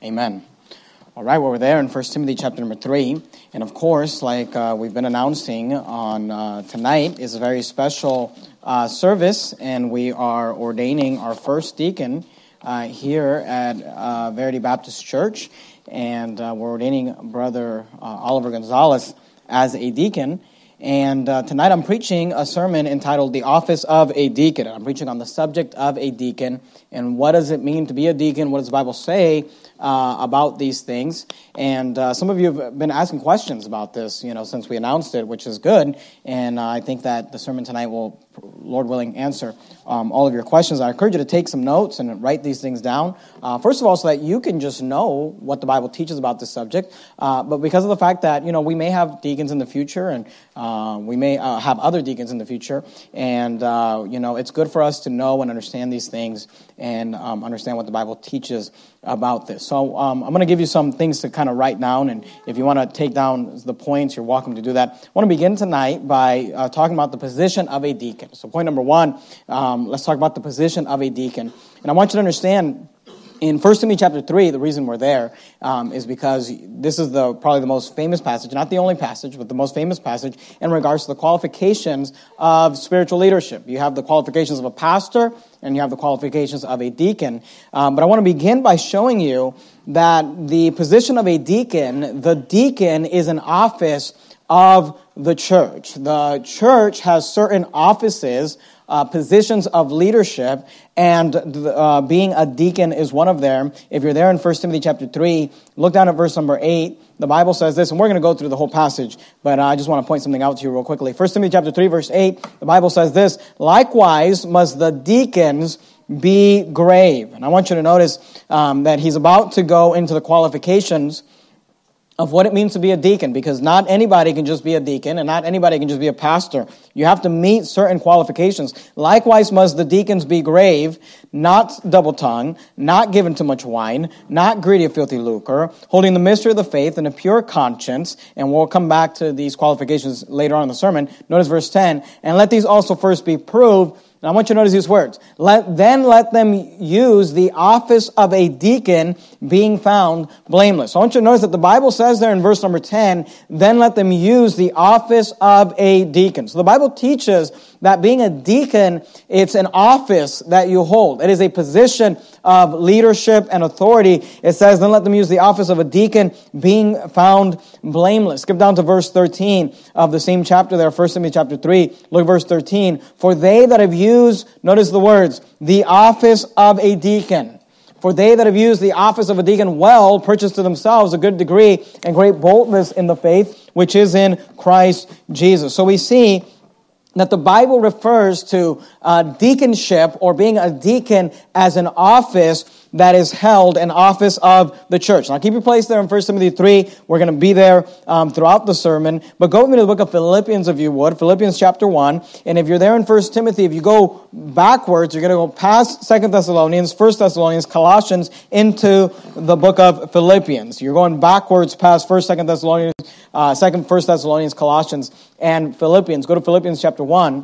Amen. All right, well, we're there in 1 Timothy chapter number 3. And of course, like we've been announcing on tonight is a very special service, and we are ordaining our first deacon here at Verity Baptist Church. And we're ordaining Brother Oliver Gonzalez as a deacon. And tonight I'm preaching a sermon entitled The Office of a Deacon. I'm preaching on the subject of a deacon and what does it mean to be a deacon, what does the Bible say about these things. And some of you have been asking questions about this, since we announced it, which is good. And I think that the sermon tonight will, Lord willing, answer all of your questions. I encourage you to take some notes and write these things down. First of all, so that you can just know what the Bible teaches about this subject. But because of the fact that, we may have deacons in the future and we may have other deacons in the future. And, it's good for us to know and understand these things and understand what the Bible teaches about this. So I'm going to give you some things to kind of write down, and if you want to take down the points, you're welcome to do that. I want to begin tonight by talking about the position of a deacon. So point number one, let's talk about the position of a deacon. And I want you to understand, in 1 Timothy chapter 3, the reason we're there is because this is probably the most famous passage, not the only passage, but the most famous passage in regards to the qualifications of spiritual leadership. You have the qualifications of a pastor, and you have the qualifications of a deacon. But I want to begin by showing you that the position of a deacon, the deacon is an office of the church. The church has certain offices, positions of leadership, and being a deacon is one of them. If you're there in 1 Timothy chapter 3, look down at verse number 8. The Bible says this, and we're going to go through the whole passage, but I just want to point something out to you real quickly. 1 Timothy chapter 3, verse 8, the Bible says this, likewise must the deacons be grave. And I want you to notice that he's about to go into the qualifications of what it means to be a deacon, because not anybody can just be a deacon, and not anybody can just be a pastor. You have to meet certain qualifications. Likewise must the deacons be grave, not double-tongued, not given to much wine, not greedy of filthy lucre, holding the mystery of the faith in a pure conscience, and we'll come back to these qualifications later on in the sermon. Notice verse 10, and let these also first be proved. And I want you to notice these words. Let them use the office of a deacon, being found blameless. So I want you to notice that the Bible says there in verse number 10, then let them use the office of a deacon. So the Bible teaches that being a deacon, it's an office that you hold. It is a position of leadership and authority. It says, then let them use the office of a deacon, being found blameless. Skip down to verse 13 of the same chapter there, 1 Timothy chapter 3. Look at verse 13. For they that have used, notice the words, the office of a deacon. For they that have used the office of a deacon well purchase to themselves a good degree and great boldness in the faith, which is in Christ Jesus. So we see that the Bible refers to deaconship or being a deacon as an office that is held, an office of the church. Now keep your place there in 1 Timothy 3. We're going to be there throughout the sermon. But go with me to the book of Philippians if you would. Philippians chapter 1. And if you're there in 1 Timothy, if you go backwards, you're going to go past 2 Thessalonians, 1 Thessalonians, Colossians, into the book of Philippians. You're going backwards past 1 Thessalonians, Colossians, and Philippians. Go to Philippians chapter 1.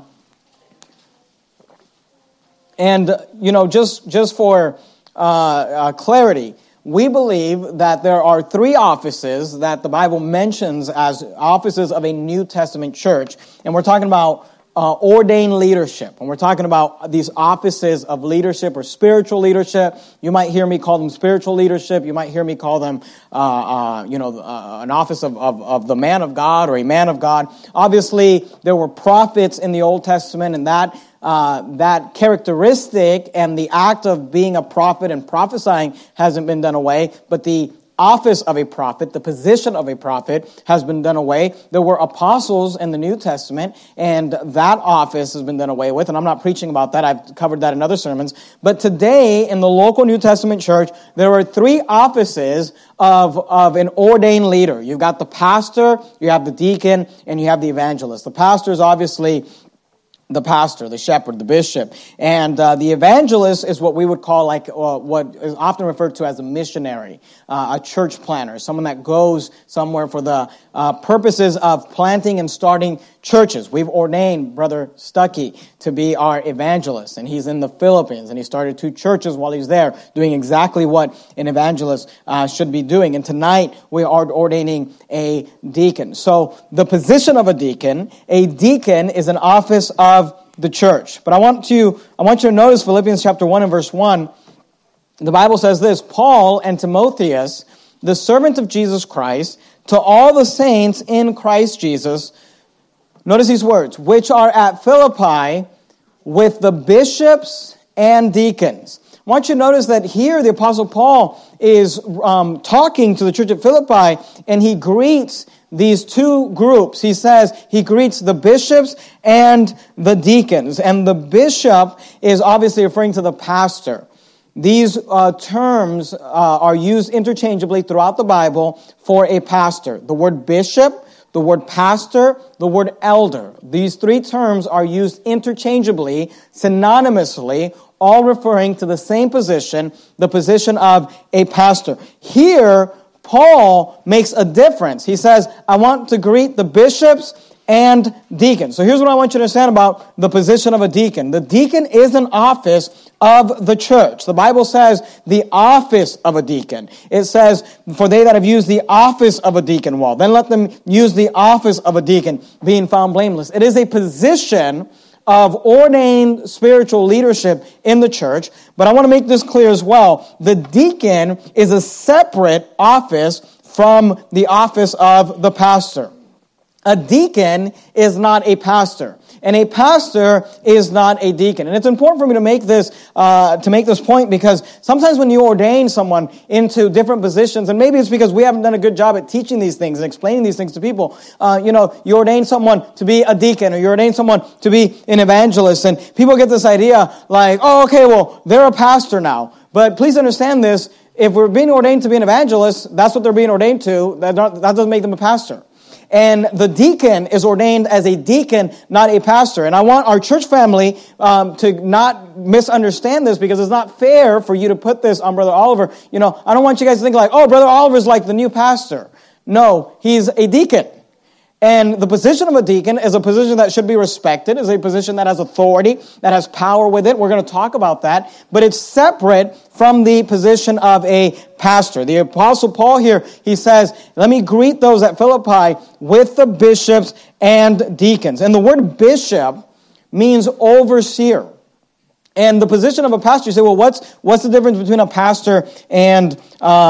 And, just for clarity, we believe that there are three offices that the Bible mentions as offices of a New Testament church. And we're talking about ordained leadership. And we're talking about these offices of leadership or spiritual leadership. You might hear me call them spiritual leadership. You might hear me call them, an office of the man of God or a man of God. Obviously, there were prophets in the Old Testament, and that characteristic and the act of being a prophet and prophesying hasn't been done away, but the office of a prophet, the position of a prophet has been done away. There were apostles in the New Testament, and that office has been done away with, and I'm not preaching about that. I've covered that in other sermons. But today, in the local New Testament church, there are three offices of an ordained leader. You've got the pastor, you have the deacon, and you have the evangelist. The pastor is obviously the pastor, the shepherd, the bishop. And the evangelist is what we would call what is often referred to as a missionary, a church planner, someone that goes somewhere for the purposes of planting and starting churches. We've ordained Brother Stuckey to be our evangelist, and he's in the Philippines, and he started 2 churches while he's there, doing exactly what an evangelist should be doing. And tonight we are ordaining a deacon. So the position of a deacon is an office of the church. But I want you to notice Philippians chapter 1 and verse 1. The Bible says this: Paul and Timotheus, the servant of Jesus Christ, to all the saints in Christ Jesus, notice these words, which are at Philippi with the bishops and deacons. I want you to notice that here the Apostle Paul is talking to the church at Philippi, and he greets these 2 groups. He says he greets the bishops and the deacons. And the bishop is obviously referring to the pastor. These terms are used interchangeably throughout the Bible for a pastor. The word bishop, the word pastor, the word elder. These 3 terms are used interchangeably, synonymously, all referring to the same position, the position of a pastor. Here, Paul makes a difference. He says, I want to greet the bishops and deacons. So here's what I want you to understand about the position of a deacon. The deacon is an office of the church. The Bible says the office of a deacon. It says, for they that have used the office of a deacon, well, then let them use the office of a deacon, being found blameless. It is a position of ordained spiritual leadership in the church. But I want to make this clear as well. The deacon is a separate office from the office of the pastor. A deacon is not a pastor, and a pastor is not a deacon. And it's important for me to make this point, because sometimes when you ordain someone into different positions, and maybe it's because we haven't done a good job at teaching these things and explaining these things to people. You ordain someone to be a deacon, or you ordain someone to be an evangelist, and people get this idea like, oh, okay, well, they're a pastor now. But please understand this: if we're being ordained to be an evangelist, that's what they're being ordained to. That doesn't make them a pastor. And the deacon is ordained as a deacon, not a pastor. And I want our church family to not misunderstand this, because it's not fair for you to put this on Brother Oliver. I don't want you guys to think like, oh, Brother Oliver's like the new pastor. No, he's a deacon. And the position of a deacon is a position that should be respected, is a position that has authority, that has power with it. We're going to talk about that. But it's separate from the position of a pastor. The Apostle Paul here, he says, let me greet those at Philippi with the bishops and deacons. And the word bishop means overseer. And the position of a pastor, you say, well, what's the difference between a pastor and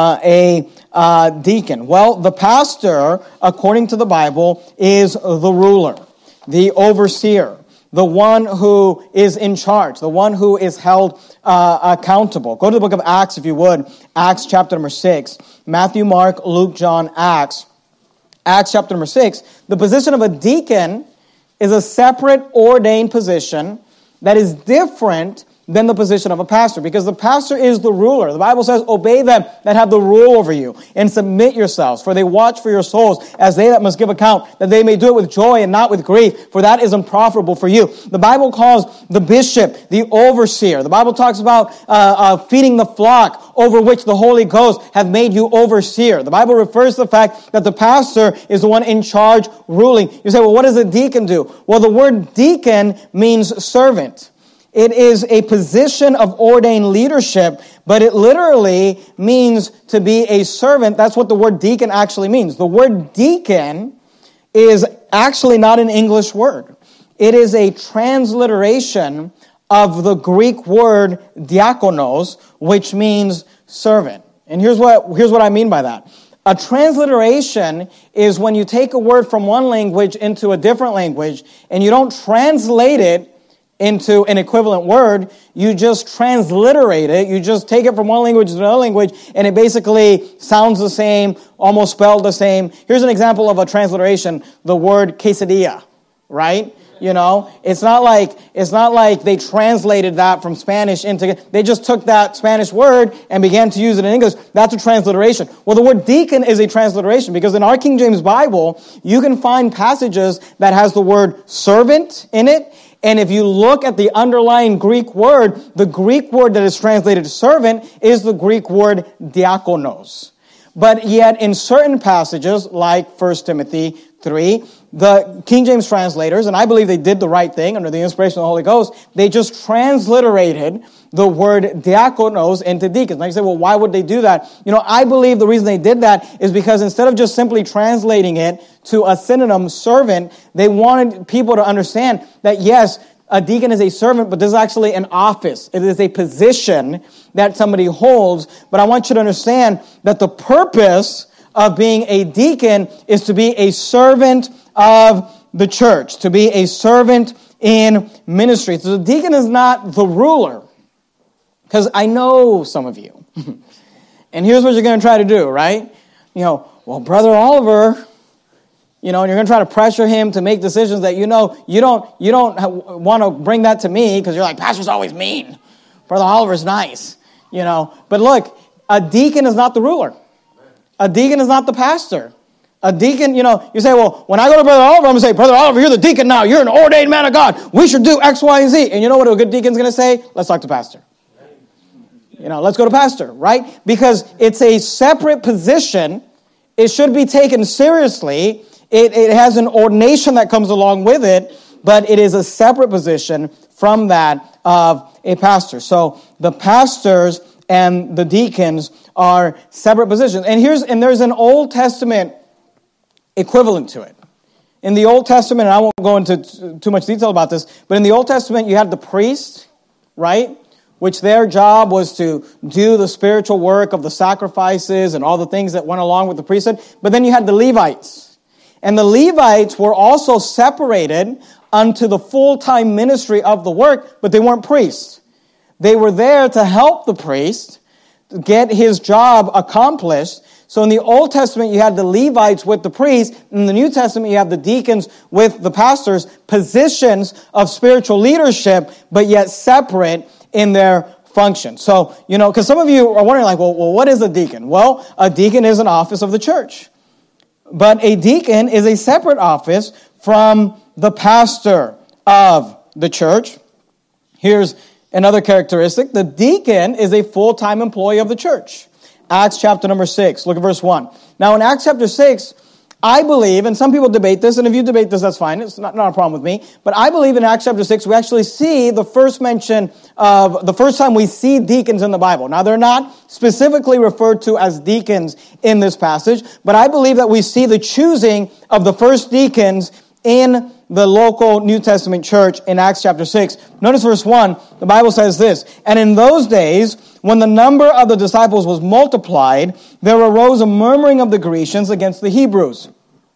a deacon? Well, the pastor, according to the Bible, is the ruler, the overseer, the one who is in charge, the one who is held accountable. Go to the book of Acts, if you would. Acts chapter number 6. Matthew, Mark, Luke, John, Acts. Acts chapter number 6. The position of a deacon is a separate ordained position that is different than the position of a pastor, because the pastor is the ruler. The Bible says, obey them that have the rule over you, and submit yourselves, for they watch for your souls, as they that must give account, that they may do it with joy and not with grief, for that is unprofitable for you. The Bible calls the bishop the overseer. The Bible talks about feeding the flock, over which the Holy Ghost hath made you overseer. The Bible refers to the fact that the pastor is the one in charge, ruling. You say, well, what does a deacon do? Well, the word deacon means servant. It is a position of ordained leadership, but it literally means to be a servant. That's what the word deacon actually means. The word deacon is actually not an English word. It is a transliteration of the Greek word diakonos, which means servant. And here's what I mean by that. A transliteration is when you take a word from one language into a different language, and you don't translate it into an equivalent word, you just transliterate it. You just take it from one language to another language, and it basically sounds the same, almost spelled the same. Here's an example of a transliteration: the word quesadilla, right? It's not like they translated that from Spanish into, they just took that Spanish word and began to use it in English. That's a transliteration. Well, the word deacon is a transliteration, because in our King James Bible, you can find passages that has the word servant in it, And if you look at the underlying Greek word, the Greek word that is translated servant is the Greek word diakonos. But yet in certain passages, like 1 Timothy 3, the King James translators, and I believe they did the right thing under the inspiration of the Holy Ghost, they just transliterated the word diakonos into deacons. Now you say, well, why would they do that? I believe the reason they did that is because instead of just simply translating it to a synonym, servant, they wanted people to understand that, yes, a deacon is a servant, but this is actually an office. It is a position that somebody holds. But I want you to understand that the purpose of being a deacon is to be a servant of the church, to be a servant in ministry. So the deacon is not the ruler. Because I know some of you. And here's what you're going to try to do, right? Well, Brother Oliver, and you're going to try to pressure him to make decisions that you don't want to bring that to me because you're like, pastor's always mean. Brother Oliver's nice, But look, a deacon is not the ruler. A deacon is not the pastor. A deacon, you say, well, when I go to Brother Oliver, I'm going to say, Brother Oliver, you're the deacon now. You're an ordained man of God. We should do X, Y, and Z. And you know what a good deacon's going to say? Let's talk to pastor. Let's go to pastor, right? Because it's a separate position. It should be taken seriously. It has an ordination that comes along with it, but it is a separate position from that of a pastor. So the pastors and the deacons are separate positions. And there's an Old Testament equivalent to it. In the Old Testament, and I won't go into too much detail about this, but in the Old Testament, you had the priest, right? Which their job was to do the spiritual work of the sacrifices and all the things that went along with the priesthood. But then you had the Levites. And the Levites were also separated unto the full-time ministry of the work, but they weren't priests. They were there to help the priest get his job accomplished. So in the Old Testament, you had the Levites with the priests. In the New Testament, you have the deacons with the pastors, positions of spiritual leadership, but yet separate in their function. So, because some of you are wondering, like, well, what is a deacon? Well, a deacon is an office of the church. But a deacon is a separate office from the pastor of the church. Here's another characteristic. The deacon is a full-time employee of the church. Acts chapter number 6. Look at verse 1. Now, in Acts chapter 6, I believe, and some people debate this, and if you debate this, that's fine. It's not a problem with me. But I believe in Acts chapter 6, we actually see the first time we see deacons in the Bible. Now, they're not specifically referred to as deacons in this passage, but I believe that we see the choosing of the first deacons in the local New Testament church in Acts chapter 6. Notice verse 1, the Bible says this, "And in those days, when the number of the disciples was multiplied, there arose a murmuring of the Grecians against the Hebrews,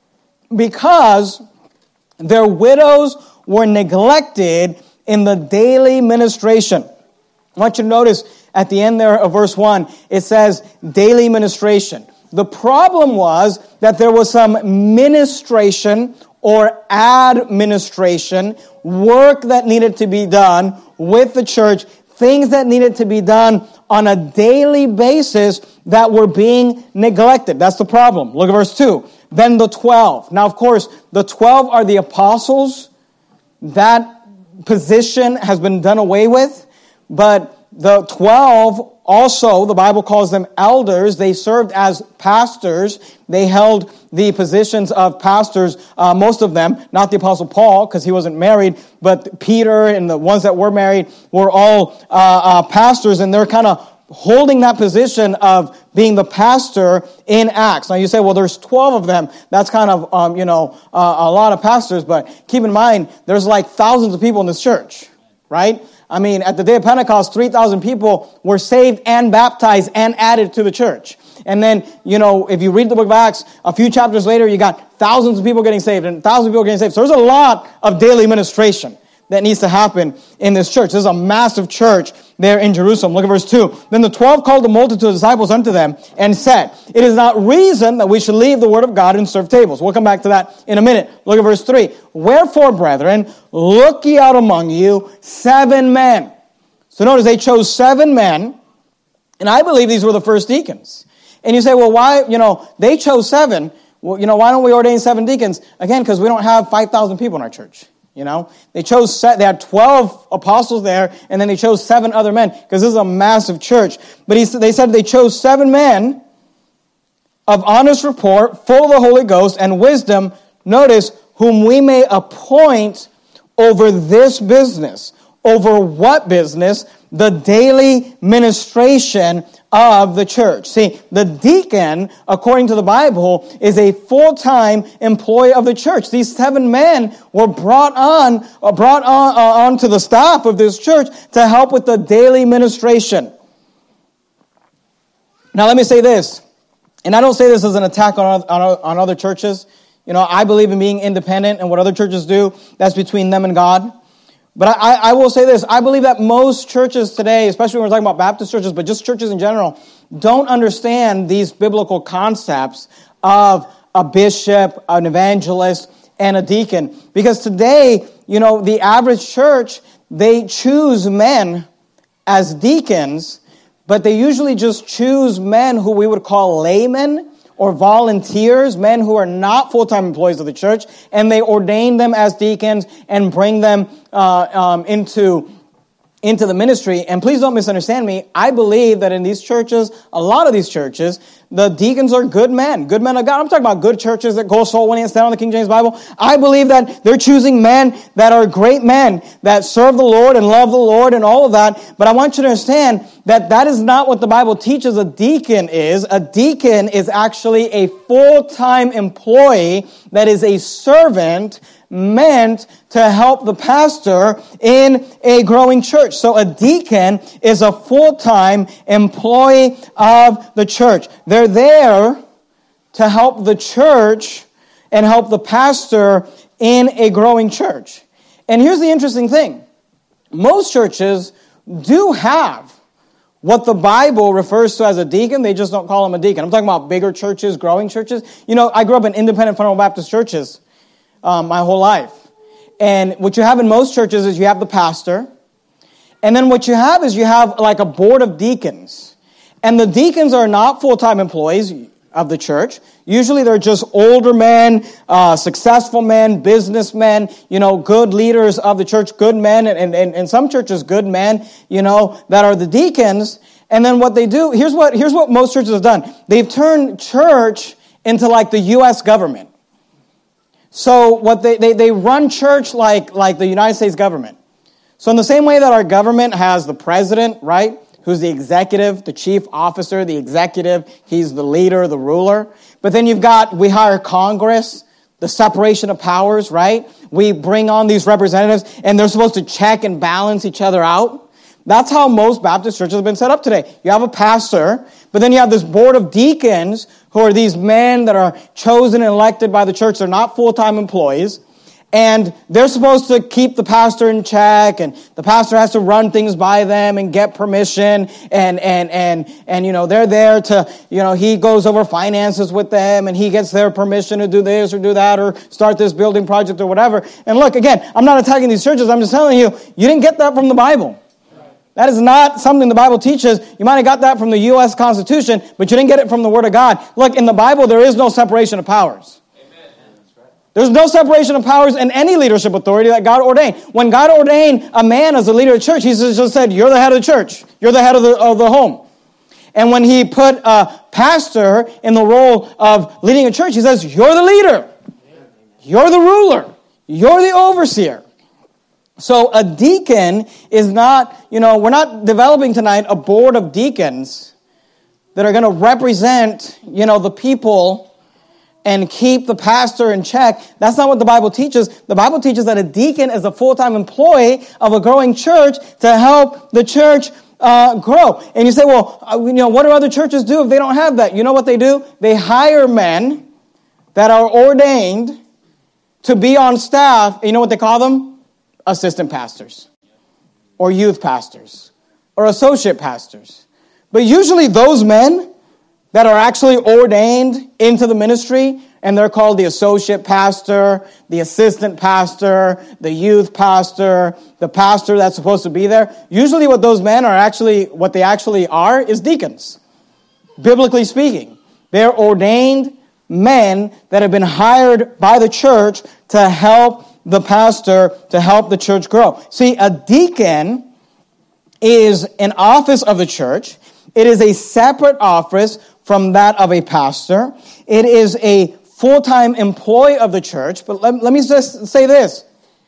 because their widows were neglected in the daily ministration." I want you to notice at the end there of verse 1, it says daily ministration. The problem was that there was some ministration or administration, work that needed to be done with the church, things that needed to be done on a daily basis that were being neglected. That's the problem. Look at verse 2. Then the 12. Now, of course, the 12 are the apostles. That position has been done away with. But the 12 also, the Bible calls them elders. They served as pastors. They held the positions of pastors, most of them, not the Apostle Paul, because he wasn't married, but Peter and the ones that were married were all pastors, and they're kind of holding that position of being the pastor in Acts. Now you say, well, there's 12 of them. That's kind of, a lot of pastors, but keep in mind, there's like thousands of people in this church, right? I mean, at the day of Pentecost, 3,000 people were saved and baptized and added to the church. And then, if you read the book of Acts, a few chapters later, you got thousands of people getting saved and thousands of people getting saved. So there's a lot of daily ministration that needs to happen in this church. This is a massive church there in Jerusalem. Look at verse 2. Then the 12 called the multitude of disciples unto them and said, "It is not reason that we should leave the word of God and serve tables." We'll come back to that in a minute. Look at verse 3. "Wherefore, brethren, look ye out among you 7 men." So notice they chose 7 men, and I believe these were the first deacons. And you say, well, why, they chose 7. Well, why don't we ordain 7 deacons? Again, because we don't have 5,000 people in our church. You know, they had 12 apostles there, and then they chose 7 other men, because this is a massive church. But they said they chose 7 men of honest report, full of the Holy Ghost and wisdom, notice, whom we may appoint over this business. Over what business? The daily ministration of the church. See, the deacon, according to the Bible, is a full-time employee of the church. These 7 men were brought on to the staff of this church to help with the daily ministration. Now, let me say this, and I don't say this as an attack on other churches. You know, I believe in being independent, and what other churches do, that's between them and God. But I will say this, I believe that most churches today, especially when we're talking about Baptist churches, but just churches in general, don't understand these biblical concepts of a bishop, an evangelist, and a deacon. Because today, you know, the average church, they choose men as deacons, but they usually just choose men who we would call laymen, or volunteers, men who are not full-time employees of the church, and they ordain them as deacons and bring them into the ministry. And please don't misunderstand me. I believe that in these churches, a lot of these churches, the deacons are good men of God. I'm talking about good churches that go soul winning and stand on the King James Bible. I believe that they're choosing men that are great men, that serve the Lord and love the Lord and all of that. But I want you to understand that that is not what the Bible teaches a deacon is. A deacon is actually a full-time employee that is a servant meant to help the pastor in a growing church. So a deacon is a full-time employee of the church. They're there to help the church and help the pastor in a growing church. And here's the interesting thing. Most churches do have what the Bible refers to as a deacon. They just don't call him a deacon. I'm talking about bigger churches, growing churches. You know, I grew up in independent fundamental Baptist churches my whole life. And what you have in most churches is you have the pastor. And then what you have is you have like a board of deacons. And the deacons are not full-time employees of the church. Usually they're just older men, successful men, businessmen, you know, good leaders of the church, good men, and in some churches, good men, you know, that are the deacons. And then what they do, here's what most churches have done. They've turned church into like the U.S. government. So what they run church like the United States government. So in the same way that our government has the president, right, who's the executive, the chief officer, the executive, he's the leader, the ruler. But then we hire Congress, the separation of powers, right? We bring on these representatives, and they're supposed to check and balance each other out. That's how most Baptist churches have been set up today. You have a pastor, but then you have this board of deacons who are these men that are chosen and elected by the church. They're not full-time employees. And they're supposed to keep the pastor in check, and the pastor has to run things by them and get permission, and you know, they're there to, you know, he goes over finances with them, and he gets their permission to do this or do that or start this building project or whatever. And look, again, I'm not attacking these churches. I'm just telling you, you didn't get that from the Bible. That is not something the Bible teaches. You might have got that from the U.S. Constitution, but you didn't get it from the Word of God. Look, in the Bible, there is no separation of powers. There's no separation of powers in any leadership authority that God ordained. When God ordained a man as the leader of the church, he just said, you're the head of the church. You're the head of the home. And when he put a pastor in the role of leading a church, he says, you're the leader. You're the ruler. You're the overseer. So a deacon is not, you know, we're not developing tonight a board of deacons that are going to represent, you know, the people and keep the pastor in check. That's not what the Bible teaches. The Bible teaches that a deacon is a full-time employee of a growing church to help the church grow. And you say, well, you know, what do other churches do if they don't have that? You know what they do? They hire men that are ordained to be on staff. You know what they call them? Assistant pastors or youth pastors or associate pastors. But usually those men that are actually ordained into the ministry, and they're called the associate pastor, the assistant pastor, the youth pastor, the pastor that's supposed to be there. Usually what those men are actually, what they actually are is deacons, biblically speaking. They're ordained men that have been hired by the church to help the pastor to help the church grow. See, a deacon is an office of the church. It is a separate office from that of a pastor. It is a full-time employee of the church. But let me just say this.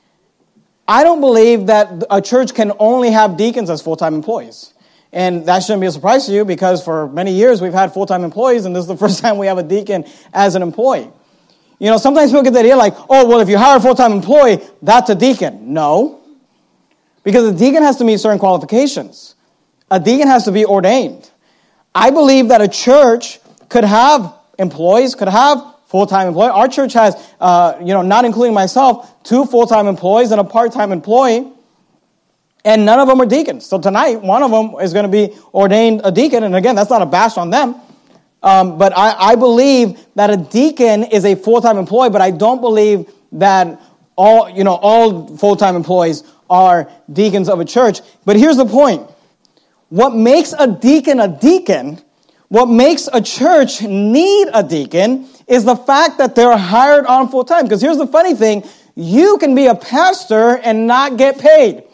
I don't believe that a church can only have deacons as full-time employees. And that shouldn't be a surprise to you because for many years we've had full-time employees and this is the first time we have a deacon as an employee. You know, sometimes people get the idea like, oh, well, if you hire a full-time employee, that's a deacon. No. Because a deacon has to meet certain qualifications. A deacon has to be ordained. I believe that a church could have employees, could have full-time employee. Our church has, not including myself, 2 full-time employees and a part-time employee, and none of them are deacons. So tonight, one of them is going to be ordained a deacon, and again, that's not a bash on them. But I believe that a deacon is a full-time employee, but I don't believe that all full-time employees are deacons of a church. But here's the point. What makes a deacon, what makes a church need a deacon is the fact that they're hired on full time. Because here's the funny thing, you can be a pastor and not get paid.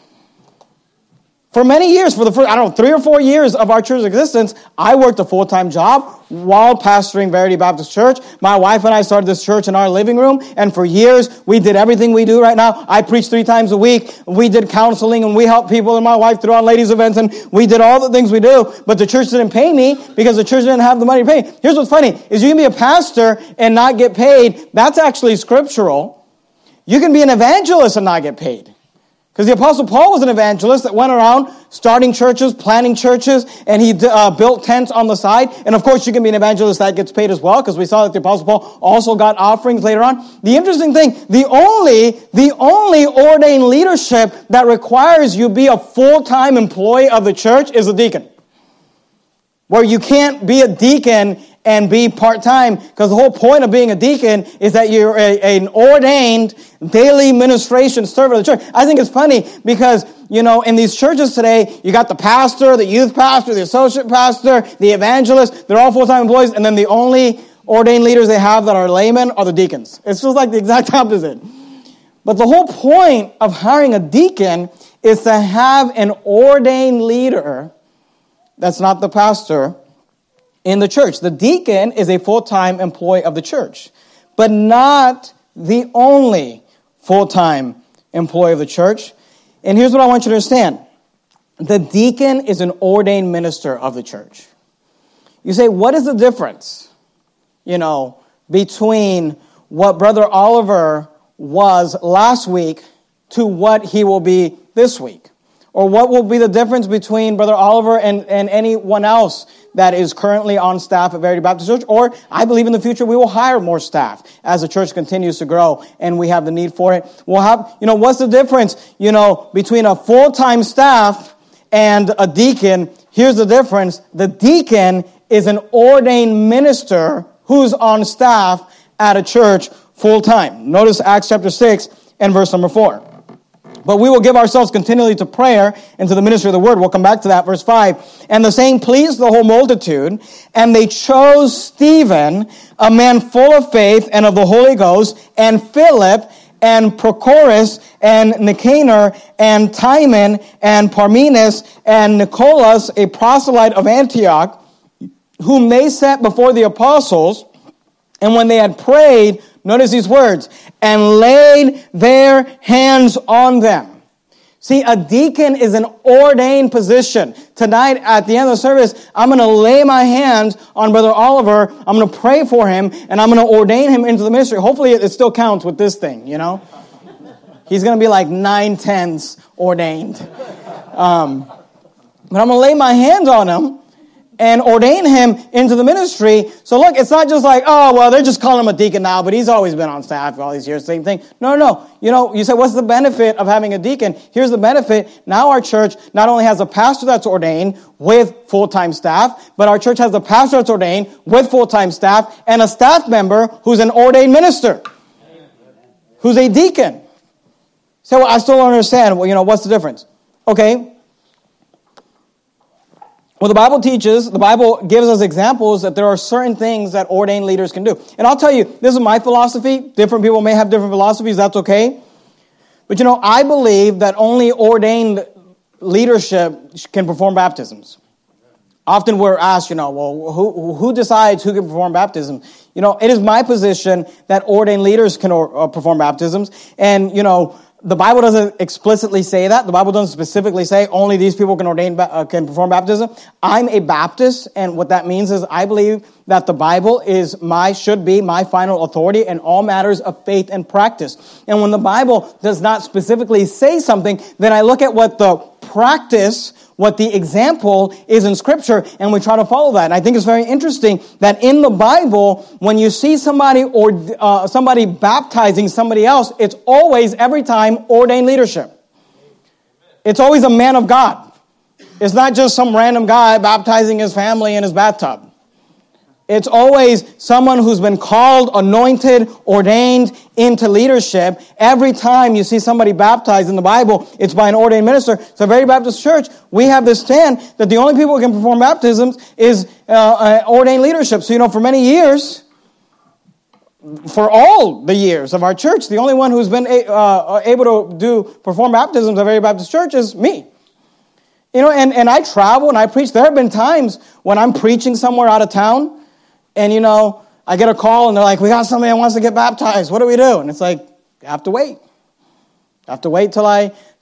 For many years, for the first, 3 or 4 years of our church's existence, I worked a full-time job while pastoring Verity Baptist Church. My wife and I started this church in our living room, and for years, we did everything we do right now. I preach 3 times a week. We did counseling, and we helped people and my wife through our ladies' events, and we did all the things we do, but the church didn't pay me because the church didn't have the money to pay me. Here's what's funny, is you can be a pastor and not get paid. That's actually scriptural. You can be an evangelist and not get paid. Because the Apostle Paul was an evangelist that went around starting churches, planting churches, and he built tents on the side. And of course, you can be an evangelist that gets paid as well, because we saw that the Apostle Paul also got offerings later on. The interesting thing, the only ordained leadership that requires you be a full-time employee of the church is a deacon. Where you can't be a deacon and be part-time, because the whole point of being a deacon is that you're an ordained daily ministration servant of the church. I think it's funny because, in these churches today, you got the pastor, the youth pastor, the associate pastor, the evangelist. They're all full-time employees, and then the only ordained leaders they have that are laymen are the deacons. It's just like the exact opposite. But the whole point of hiring a deacon is to have an ordained leader that's not the pastor in the church. The deacon is a full-time employee of the church, but not the only full-time employee of the church. And here's what I want you to understand. The deacon is an ordained minister of the church. You say, what is the difference, between what Brother Oliver was last week to what he will be this week? Or what will be the difference between Brother Oliver and anyone else that is currently on staff at Verity Baptist Church? Or I believe in the future we will hire more staff as the church continues to grow and we have the need for it. We'll have, what's the difference, between a full-time staff and a deacon? Here's the difference. The deacon is an ordained minister who's on staff at a church full-time. Notice Acts chapter 6 and verse number 4. But we will give ourselves continually to prayer and to the ministry of the word. We'll come back to that. Verse 5. And the saying pleased the whole multitude, and they chose Stephen, a man full of faith and of the Holy Ghost, and Philip, and Prochorus, and Nicanor, and Timon, and Parmenas, and Nicholas, a proselyte of Antioch, whom they set before the apostles. And when they had prayed, notice these words, and laid their hands on them. See, a deacon is an ordained position. Tonight, at the end of the service, I'm going to lay my hands on Brother Oliver. I'm going to pray for him, and I'm going to ordain him into the ministry. Hopefully, it still counts with this thing, He's going to be like 9/10 ordained. But I'm going to lay my hands on him and ordain him into the ministry. So look, it's not just like, oh, well, they're just calling him a deacon now, but he's always been on staff all these years, same thing. No. You say, what's the benefit of having a deacon? Here's the benefit. Now our church not only has a pastor that's ordained with full-time staff, but our church has a pastor that's ordained with full-time staff and a staff member who's an ordained minister, who's a deacon. So I still don't understand, what's the difference? Okay. Well, the Bible gives us examples that there are certain things that ordained leaders can do. And I'll tell you, this is my philosophy. Different people may have different philosophies. That's okay. But I believe that only ordained leadership can perform baptisms. Often we're asked, well, who decides who can perform baptism? It is my position that ordained leaders can perform baptisms. And, the Bible doesn't explicitly say that. The Bible doesn't specifically say only these people can perform baptism. I'm a Baptist, and what that means is I believe that the Bible should be my final authority in all matters of faith and practice. And when the Bible does not specifically say something, then I look at what the practice, what the example is in Scripture, and we try to follow that. And I think it's very interesting that in the Bible, when you see somebody baptizing somebody else, it's always, every time, ordained leadership. It's always a man of God. It's not just some random guy baptizing his family in his bathtub. It's always someone who's been called, anointed, ordained into leadership. Every time you see somebody baptized in the Bible, it's by an ordained minister. So Very Baptist Church, we have this stand that the only people who can perform baptisms is ordained leadership. So, for many years, for all the years of our church, the only one who's been able to perform baptisms at Very Baptist Church is me. And I travel and I preach. There have been times when I'm preaching somewhere out of town, and, I get a call, and they're like, we got somebody that wants to get baptized. What do we do? And it's like, you have to wait. I have to wait till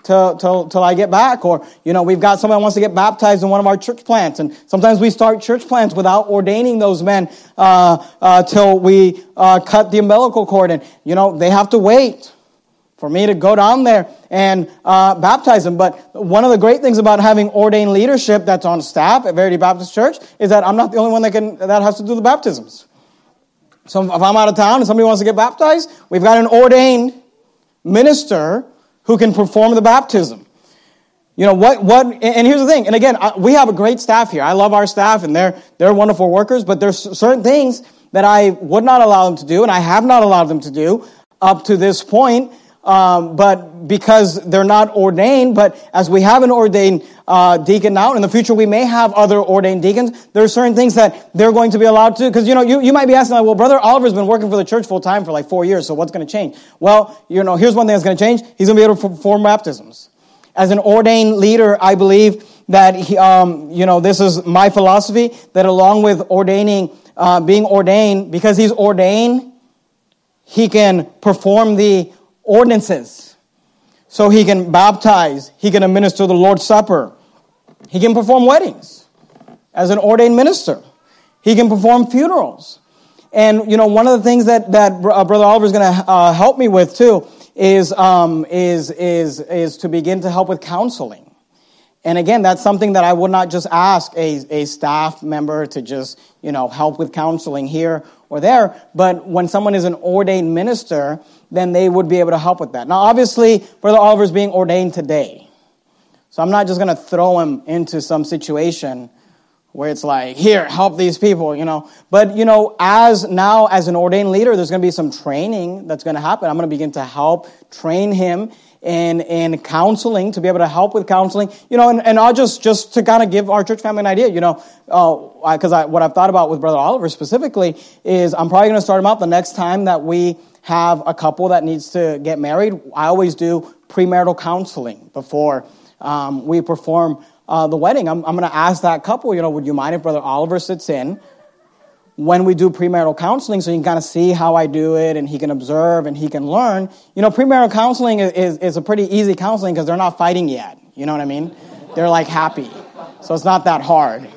I get back. Or, we've got somebody that wants to get baptized in one of our church plants. And sometimes we start church plants without ordaining those men till we cut the umbilical cord. And, they have to wait for me to go down there and baptize them. But one of the great things about having ordained leadership that's on staff at Verity Baptist Church is that I'm not the only one that has to do the baptisms. So if I'm out of town and somebody wants to get baptized, we've got an ordained minister who can perform the baptism. And here's the thing, and again, we have a great staff here. I love our staff, and they're wonderful workers, but there's certain things that I would not allow them to do, and I have not allowed them to do up to this point, but because they're not ordained, but as we have an ordained deacon now, in the future we may have other ordained deacons, there are certain things that they're going to be allowed to, because you might be asking, well, Brother Oliver's been working for the church full time for like 4 years, so what's going to change? Well, here's one thing that's going to change. He's going to be able to perform baptisms. As an ordained leader, I believe that this is my philosophy, that along with being ordained, because he's ordained, he can perform the ordinances. So he can baptize, he can administer the Lord's Supper, he can perform weddings as an ordained minister, he can perform funerals. And one of the things that Brother Oliver is going to help me with too is to begin to help with counseling. And again, that's something that I would not just ask a staff member to just help with counseling here or there, but when someone is an ordained minister, then they would be able to help with that. Now, obviously, Brother Oliver is being ordained today. So I'm not just going to throw him into some situation where it's like, here, help these people, But, as an ordained leader, there's going to be some training that's going to happen. I'm going to begin to help train him in counseling, to be able to help with counseling, and I'll just to kind of give our church family an idea, because what I've thought about with Brother Oliver specifically is I'm probably going to start him out the next time that we have a couple that needs to get married. I always do premarital counseling before we perform the wedding. I'm going to ask that couple, would you mind if Brother Oliver sits in when we do premarital counseling, so you can kind of see how I do it, and he can observe and he can learn. Premarital counseling is a pretty easy counseling because they're not fighting yet. You know what I mean? They're like happy. So it's not that hard,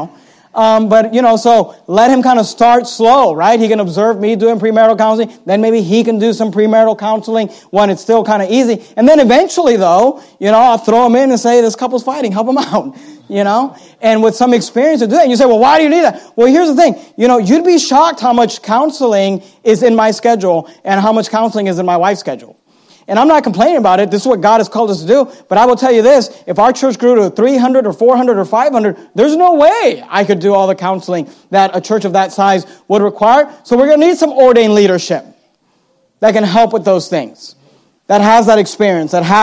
so let him kind of start slow, right? He can observe me doing premarital counseling. Then maybe he can do some premarital counseling when it's still kind of easy. And then eventually, though, I'll throw him in and say, this couple's fighting, help them out, And with some experience to do that, and you say, well, why do you need that? Well, here's the thing. You'd be shocked how much counseling is in my schedule and how much counseling is in my wife's schedule. And I'm not complaining about it. This is what God has called us to do. But I will tell you this, if our church grew to 300 or 400 or 500, there's no way I could do all the counseling that a church of that size would require. So we're going to need some ordained leadership that can help with those things, that has that experience, that has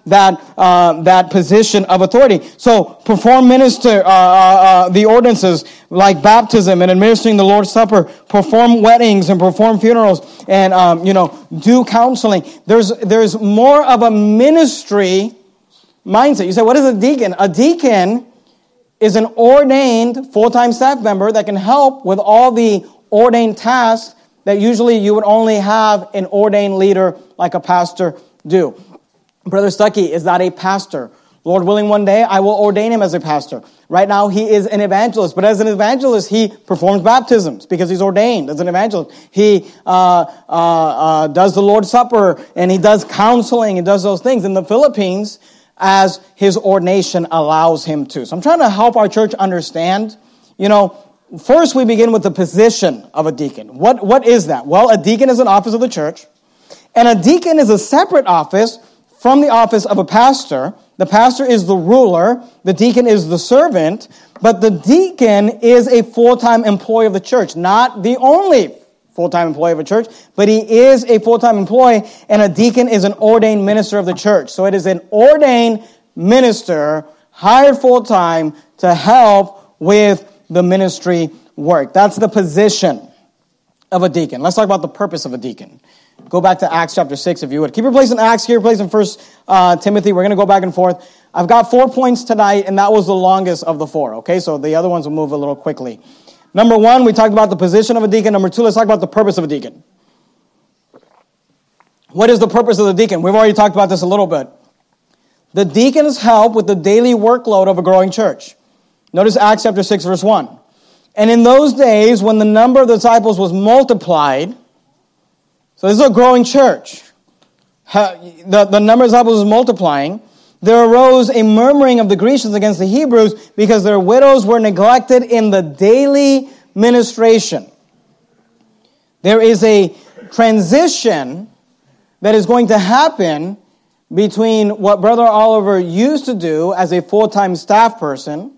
that position of authority. So perform the ordinances like baptism and administering the Lord's Supper, perform weddings and perform funerals, and do counseling. There's more of a ministry mindset. You say, what is a deacon? A deacon is an ordained full-time staff member that can help with all the ordained tasks that usually you would only have an ordained leader like a pastor do. Brother Stuckey is not a pastor. Lord willing, one day I will ordain him as a pastor. Right now he is an evangelist, but as an evangelist he performs baptisms because he's ordained as an evangelist. He does the Lord's Supper and he does counseling and does those things in the Philippines as his ordination allows him to. So I'm trying to help our church understand, first we begin with the position of a deacon. What is that? Well, a deacon is an office of the church, and a deacon is a separate office from the office of a pastor. The pastor is the ruler, the deacon is the servant, but the deacon is a full-time employee of the church, not the only full-time employee of a church, but he is a full-time employee, and a deacon is an ordained minister of the church. So it is an ordained minister hired full-time to help with the ministry work. That's the position of a deacon. Let's talk about the purpose of a deacon. Go back to Acts chapter 6 if you would. Keep your place in Acts, keep your place in 1 Timothy. We're going to go back and forth. I've got 4 points tonight, and that was the longest of the 4, okay? So the other ones will move a little quickly. Number 1, we talked about the position of a deacon. Number 2, let's talk about the purpose of a deacon. What is the purpose of the deacon? We've already talked about this a little bit. The deacons help with the daily workload of a growing church. Notice Acts chapter 6, verse 1. And in those days, when the number of the disciples was multiplied, so this is a growing church, the number of disciples was multiplying, there arose a murmuring of the Grecians against the Hebrews because their widows were neglected in the daily ministration. There is a transition that is going to happen between what Brother Oliver used to do as a full-time staff person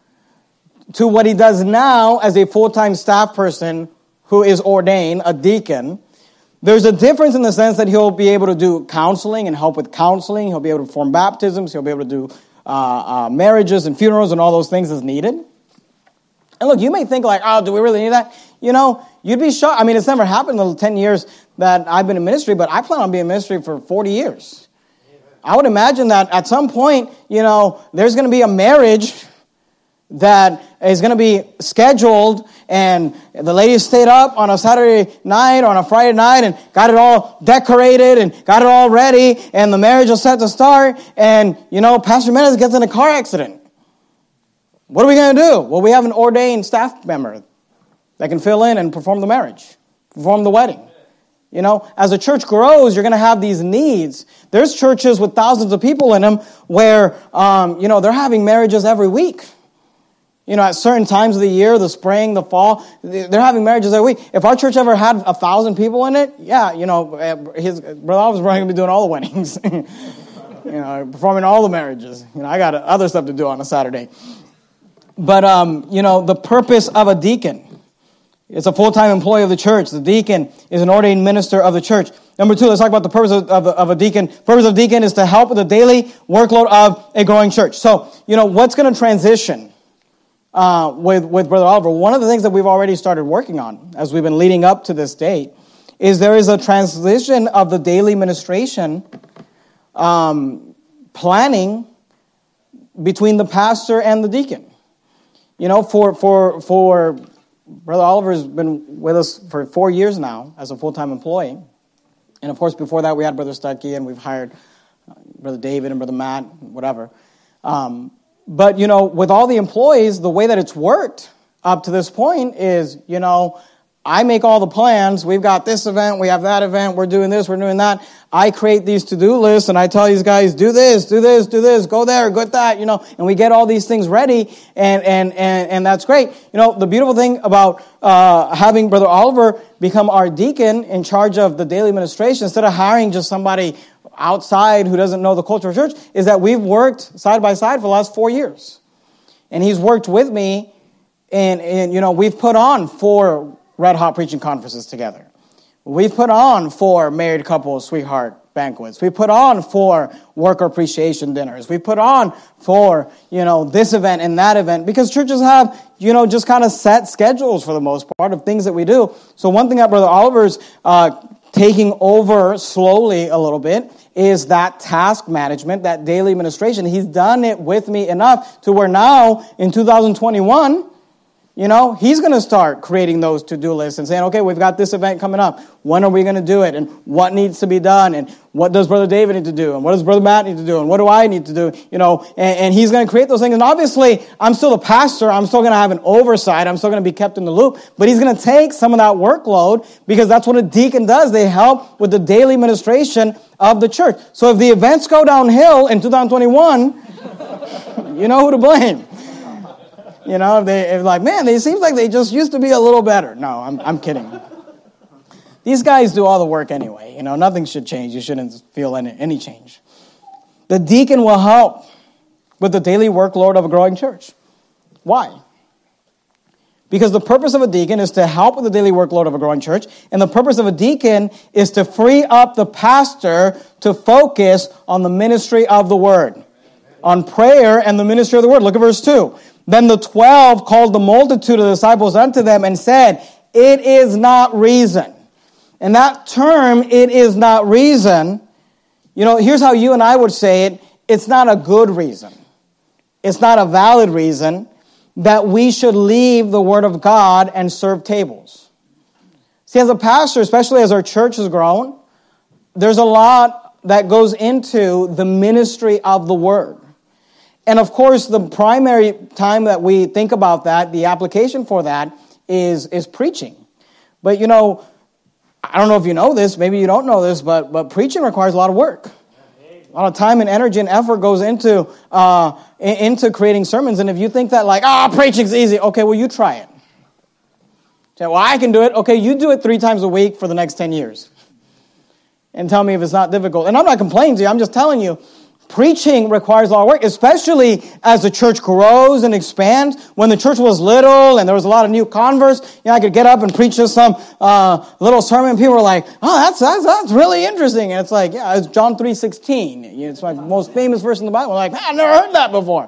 to what he does now as a full-time staff person who is ordained, a deacon. There's a difference in the sense that he'll be able to do counseling and help with counseling. He'll be able to perform baptisms. He'll be able to do marriages and funerals and all those things as needed. And look, you may think like, do we really need that? You'd be shocked. I mean, it's never happened in the 10 years that I've been in ministry, but I plan on being in ministry for 40 years. I would imagine that at some point, there's going to be a marriage that is going to be scheduled, and the ladies stayed up on a Saturday night or on a Friday night and got it all decorated and got it all ready, and the marriage is set to start, and, Pastor Menace gets in a car accident. What are we going to do? Well, we have an ordained staff member that can fill in and perform the marriage, perform the wedding. As a church grows, you're going to have these needs. There's churches with thousands of people in them where, they're having marriages every week. At certain times of the year, the spring, the fall, they're having marriages every week. If our church ever had 1,000 people in it, his Brother Oliver's probably going to be doing all the weddings. Performing all the marriages. I got other stuff to do on a Saturday. But, the purpose of a deacon. It's a full-time employee of the church. The deacon is an ordained minister of the church. Number 2, let's talk about the purpose of a deacon. The purpose of a deacon is to help with the daily workload of a growing church. So, what's going to transition with Brother Oliver? One of the things that we've already started working on as we've been leading up to this date is there is a transition of the daily ministration planning between the pastor and the deacon. For Brother Oliver has been with us for 4 years now as a full-time employee. And of course, before that, we had Brother Stuckey, and we've hired Brother David and Brother Matt, whatever. But, with all the employees, the way that it's worked up to this point is, I make all the plans. We've got this event. We have that event. We're doing this. We're doing that. I create these to-do lists, and I tell these guys, do this, do this, do this, go there, go that, and we get all these things ready, and that's great. The beautiful thing about having Brother Oliver become our deacon in charge of the daily administration, instead of hiring just somebody outside who doesn't know the culture of church, is that we've worked side by side for the last 4 years. And he's worked with me, and we've put on 4 Red Hot Preaching Conferences together. We've put on 4 Married Couples Sweetheart banquets. We put on 4 worker appreciation dinners. We put on 4, this event and that event, because churches have, just kind of set schedules for the most part of things that we do. So one thing that Brother Oliver's taking over slowly a little bit is that task management, that daily administration. He's done it with me enough to where now in 2021, he's going to start creating those to-do lists and saying, okay, we've got this event coming up. When are we going to do it? And what needs to be done? And what does Brother David need to do? And what does Brother Matt need to do? And what do I need to do? And he's going to create those things. And obviously, I'm still the pastor. I'm still going to have an oversight. I'm still going to be kept in the loop. But he's going to take some of that workload because that's what a deacon does. They help with the daily administration of the church. So if the events go downhill in 2021, you know who to blame. If they're like, man, it seems like they just used to be a little better. No, I'm kidding. These guys do all the work anyway. Nothing should change. You shouldn't feel any change. The deacon will help with the daily workload of a growing church. Why? Because the purpose of a deacon is to help with the daily workload of a growing church, and the purpose of a deacon is to free up the pastor to focus on the ministry of the word, on prayer and the ministry of the word. Look at verse 2. Then the 12 called the multitude of the disciples unto them and said, it is not reason. And that term, it is not reason, here's how you and I would say it. It's not a good reason. It's not a valid reason that we should leave the Word of God and serve tables. See, as a pastor, especially as our church has grown, there's a lot that goes into the ministry of the Word. And of course, the primary time that we think about that, the application for that, is preaching. But I don't know if you know this, maybe you don't know this, but preaching requires a lot of work. A lot of time and energy and effort goes into creating sermons. And if you think that preaching's easy, okay, well, you try it. Say, well, I can do it. Okay, you do it 3 times a week for the next 10 years. And tell me if it's not difficult. And I'm not complaining to you, I'm just telling you, preaching requires a lot of work, especially as the church grows and expands. When the church was little and there was a lot of new converts, I could get up and preach just some little sermon. People were like, oh, that's really interesting. And it's like, yeah, it's John 3:16. It's my most famous verse in the Bible. Like, I've never heard that before.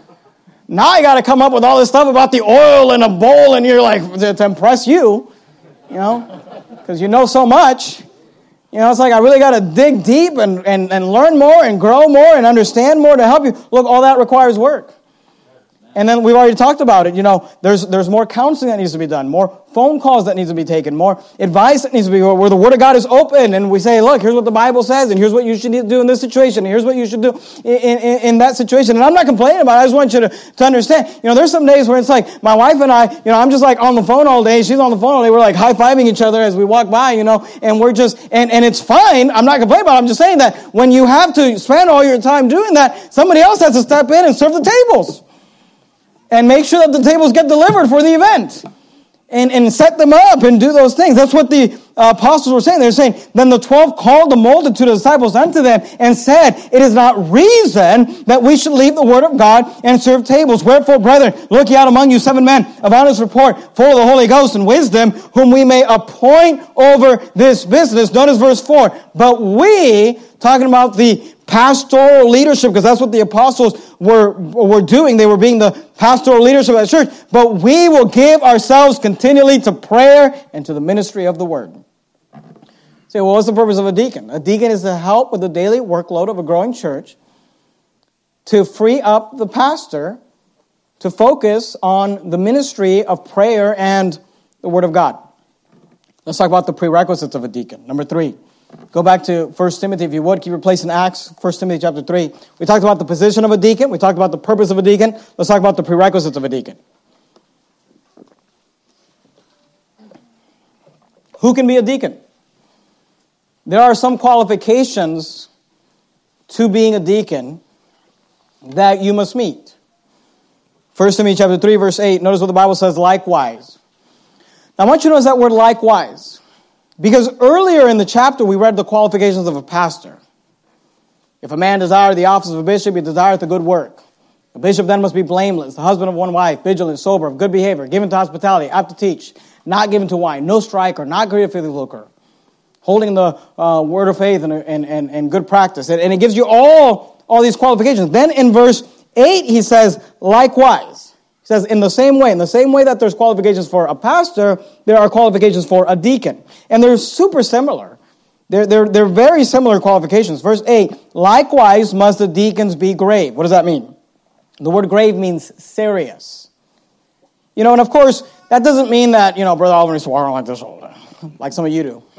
Now I got to come up with all this stuff about the oil in a bowl, and you're like, to impress you, because you know so much. It's like I really got to dig deep and learn more and grow more and understand more to help you. Look, all that requires work. And then we've already talked about it. There's more counseling that needs to be done, more phone calls that needs to be taken, more advice that needs to be, where the Word of God is open and we say, look, here's what the Bible says and here's what you should do in this situation and here's what you should do in that situation. And I'm not complaining about it. I just want you to understand. There's some days where it's like my wife and I, I'm just like on the phone all day. She's on the phone all day. We're like high-fiving each other as we walk by, and we're just, and it's fine. I'm not complaining about it. I'm just saying that when you have to spend all your time doing that, somebody else has to step in and serve the tables. And make sure that the tables get delivered for the event. And set them up and do those things. That's what the apostles were saying. They're saying, then the 12 called the multitude of disciples unto them and said, it is not reason that we should leave the word of God and serve tables. Wherefore, brethren, look ye out among you 7 men of honest report, full of the Holy Ghost and wisdom, whom we may appoint over this business. Notice verse 4. But we, talking about the pastoral leadership, because that's what the apostles were doing. They were being the pastoral leadership of the church. But we will give ourselves continually to prayer and to the ministry of the word. Say, well, what's the purpose of a deacon? A deacon is to help with the daily workload of a growing church, to free up the pastor to focus on the ministry of prayer and the word of God. Let's talk about the prerequisites of a deacon. Number 3. Go back to 1 Timothy, if you would. Keep your place in Acts, 1 Timothy chapter 3. We talked about the position of a deacon. We talked about the purpose of a deacon. Let's talk about the prerequisites of a deacon. Who can be a deacon? There are some qualifications to being a deacon that you must meet. 1 Timothy chapter 3, verse 8. Notice what the Bible says, likewise. Now I want you to notice that word likewise. Because earlier in the chapter, we read the qualifications of a pastor. If a man desire the office of a bishop, he desireth a good work. A bishop then must be blameless, the husband of one wife, vigilant, sober, of good behavior, given to hospitality, apt to teach, not given to wine, no striker, not greedy for the lucre. holding the word of faith and good practice. And it gives you all these qualifications. Then in verse 8, he says, likewise. He says, in the same way that there's qualifications for a pastor, there are qualifications for a deacon. And they're super similar. They're very similar qualifications. Verse 8, likewise must the deacons be grave. What does that mean? The word grave means serious. And of course, that doesn't mean that, Brother Oliver is walking like this all day, like some of you do.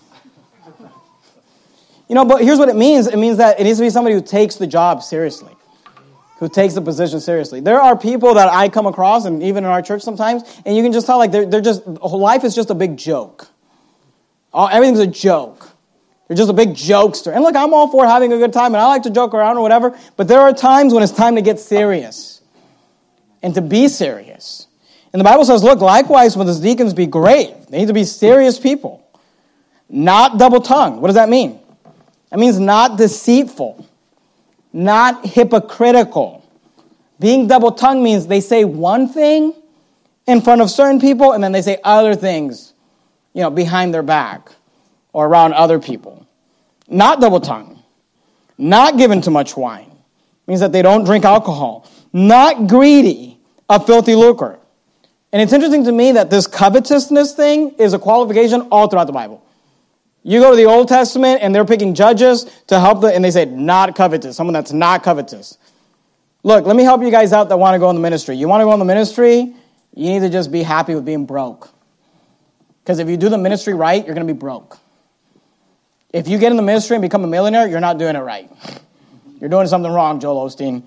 But here's what it means. It means that it needs to be somebody who takes the job seriously, who takes the position seriously. There are people that I come across, and even in our church sometimes, and you can just tell, like, they're just, life is just a big joke. Everything's a joke. They're just a big jokester. And look, I'm all for having a good time, and I like to joke around or whatever, but there are times when it's time to get serious and to be serious. And the Bible says, look, likewise, when the deacons be grave, they need to be serious people, not double-tongued. What does that mean? That means not deceitful, not hypocritical. Being double-tongued means they say one thing in front of certain people, and then they say other things, behind their back or around other people. Not double-tongued. Not given to much wine. Means that they don't drink alcohol. Not greedy of filthy lucre. And it's interesting to me that this covetousness thing is a qualification all throughout the Bible. You go to the Old Testament and they're picking judges to help and they say not covetous, someone that's not covetous. Look, let me help you guys out that want to go in the ministry. You want to go in the ministry, you need to just be happy with being broke. Because if you do the ministry right, you're going to be broke. If you get in the ministry and become a millionaire, you're not doing it right. You're doing something wrong, Joel Osteen.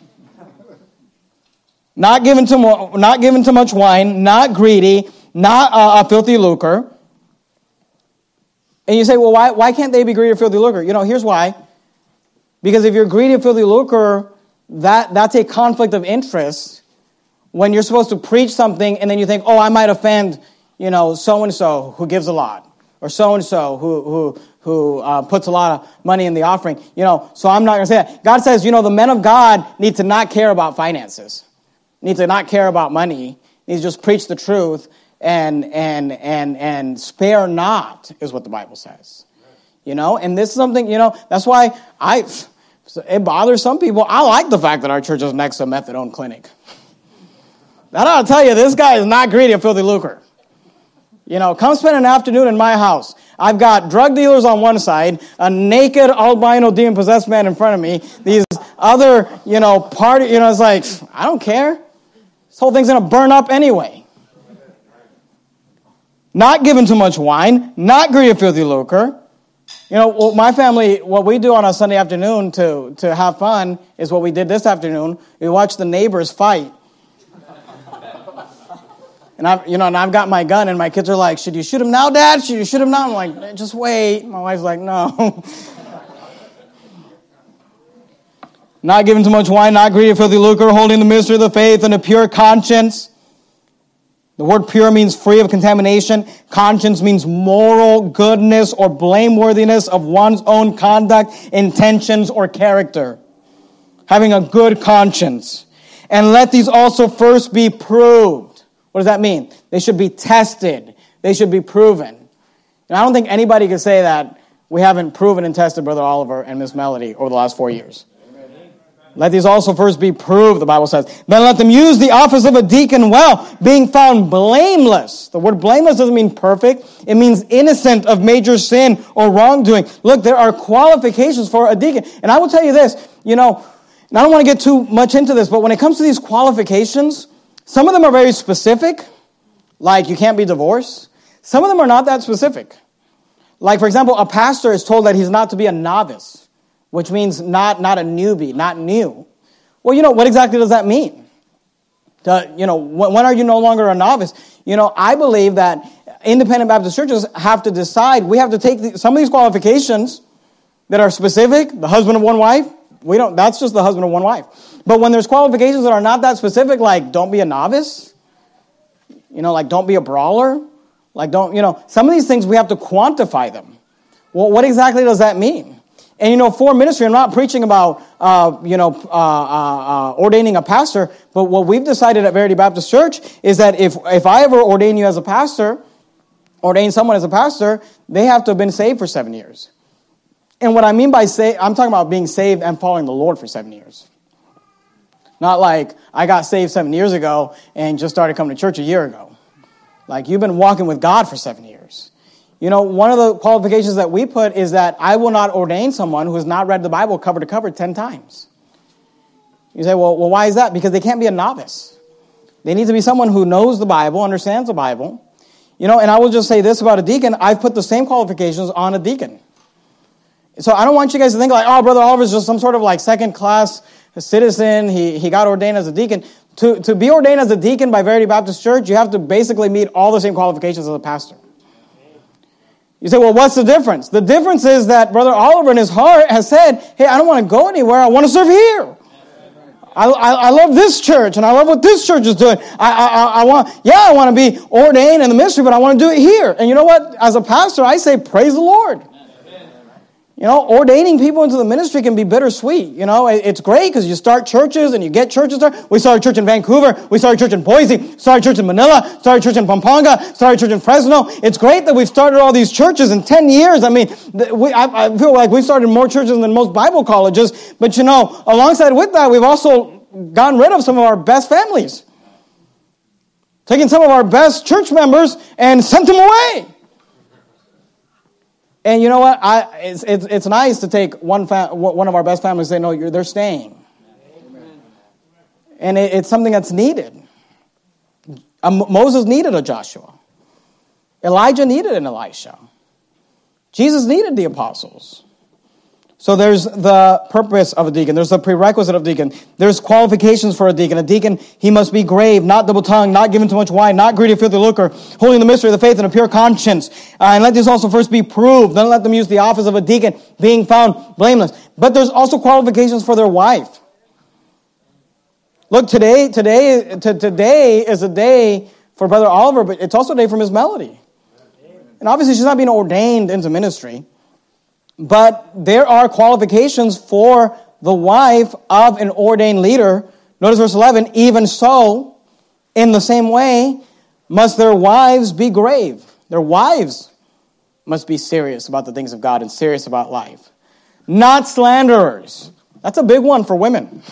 Not given to much wine, not greedy, not a filthy lucre. And you say, well, why can't they be greedy or filthy lucre? Here's why. Because if you're greedy or filthy lucre, that's a conflict of interest when you're supposed to preach something and then you think, oh, I might offend, so-and-so who gives a lot, or so-and-so who puts a lot of money in the offering. So I'm not going to say that. God says, the men of God need to not care about finances, need to not care about money, need to just preach the truth. And spare not is what the Bible says, and this is something, that's why it bothers some people. I like the fact that our church is next to a methadone clinic. That ought to tell you, this guy is not greedy of filthy lucre. Come spend an afternoon in my house. I've got drug dealers on one side, a naked albino demon-possessed man in front of me, these other, party, it's like, I don't care. This whole thing's going to burn up anyway. Not given to much wine, not greedy of filthy lucre. My family, what we do on a Sunday afternoon to have fun is what we did this afternoon. We watched the neighbors fight. And I've got my gun, and my kids are like, should you shoot him now, Dad? Should you shoot him now? I'm like, just wait. My wife's like, no. Not given to much wine, not greedy of filthy lucre, holding the mystery of the faith and a pure conscience. The word pure means free of contamination. Conscience means moral goodness or blameworthiness of one's own conduct, intentions, or character. Having a good conscience. And let these also first be proved. What does that mean? They should be tested. They should be proven. And I don't think anybody can say that we haven't proven and tested Brother Oliver and Miss Melody over the last 4 years. Let these also first be proved, the Bible says. Then let them use the office of a deacon well, being found blameless. The word blameless doesn't mean perfect. It means innocent of major sin or wrongdoing. Look, there are qualifications for a deacon. And I will tell you this, and I don't want to get too much into this, but when it comes to these qualifications, some of them are very specific, like you can't be divorced. Some of them are not that specific. Like, for example, a pastor is told that he's not to be a novice, which means not a newbie, not new. Well, what exactly does that mean? When are you no longer a novice? I believe that independent Baptist churches have to decide, we have to take some of these qualifications that are specific, the husband of one wife, that's just the husband of one wife. But when there's qualifications that are not that specific, like don't be a novice, like don't be a brawler, like some of these things we have to quantify them. Well, what exactly does that mean? And, for ministry, I'm not preaching about, ordaining a pastor, but what we've decided at Verity Baptist Church is that if I ever ordain you as a pastor, ordain someone as a pastor, they have to have been saved for 7 years. And what I mean by I'm talking about being saved and following the Lord for 7 years. Not like I got saved 7 years ago and just started coming to church a year ago. Like you've been walking with God for 7 years. You know, one of the qualifications that we put is that I will not ordain someone who has not read the Bible cover to cover 10 times. You say, well, why is that? Because they can't be a novice. They need to be someone who knows the Bible, understands the Bible. You know, and I will just say this about a deacon. I've put the same qualifications on a deacon. So I don't want you guys to think like, oh, Brother Oliver is just some sort of like second-class citizen. He got ordained as a deacon. To be ordained as a deacon by Verity Baptist Church, you have to basically meet all the same qualifications as a pastor. You say, well, what's the difference? The difference is that Brother Oliver in his heart has said, hey, I don't want to go anywhere. I want to serve here. I love this church, and I love what this church is doing. I want to be ordained in the ministry, but I want to do it here. And you know what? As a pastor, I say, praise the Lord. You know, ordaining people into the ministry can be bittersweet. You know, it's great because you start churches and you get churches started. We started a church in Vancouver. We started a church in Boise. Started a church in Manila. Started a church in Pampanga. Started a church in Fresno. It's great that we've started all these churches in 10 years. I mean, I feel like we've started more churches than most Bible colleges. But, you know, alongside with that, we've also gotten rid of some of our best families. Taken some of our best church members and sent them away. And you know what? It's nice to take one of our best families and say, no, they're staying. Amen. And it's something that's needed. Moses needed a Joshua. Elijah needed an Elisha. Jesus needed the apostles. So there's the purpose of a deacon. There's the prerequisite of a deacon. There's qualifications for a deacon. A deacon, he must be grave, not double-tongued, not given to much wine, not greedy, filthy lucre, holding the mystery of the faith and a pure conscience. And let this also first be proved. Don't let them use the office of a deacon, being found blameless. But there's also qualifications for their wife. Look, today is a day for Brother Oliver, but it's also a day for Miss Melody. And obviously she's not being ordained into ministry. But there are qualifications for the wife of an ordained leader. Notice verse 11, even so, in the same way, must their wives be grave. Their wives must be serious about the things of God and serious about life. Not slanderers. That's a big one for women.